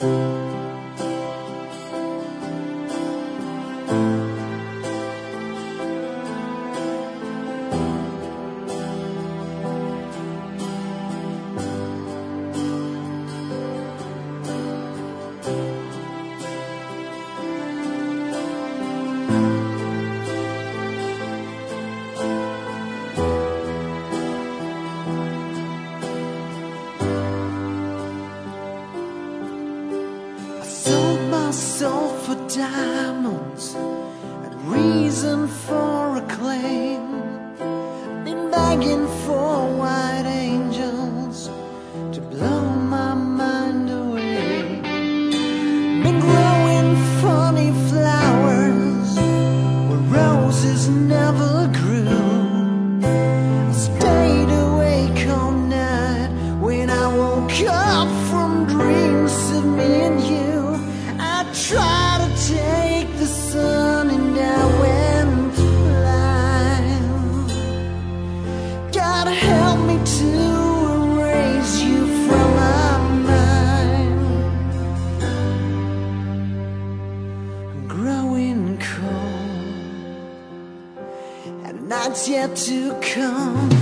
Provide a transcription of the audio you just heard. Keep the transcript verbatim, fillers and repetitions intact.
Sold my soul for diamonds and reason for acclaim. Been begging for white angels to blow my mind away. Been growing funny flowers where roses never grew. I stayed awake all night when I woke up from dreams of me and you. Try to take the sun and I went blind. God help me to erase you from my mind. I'm growing cold and night's yet to come.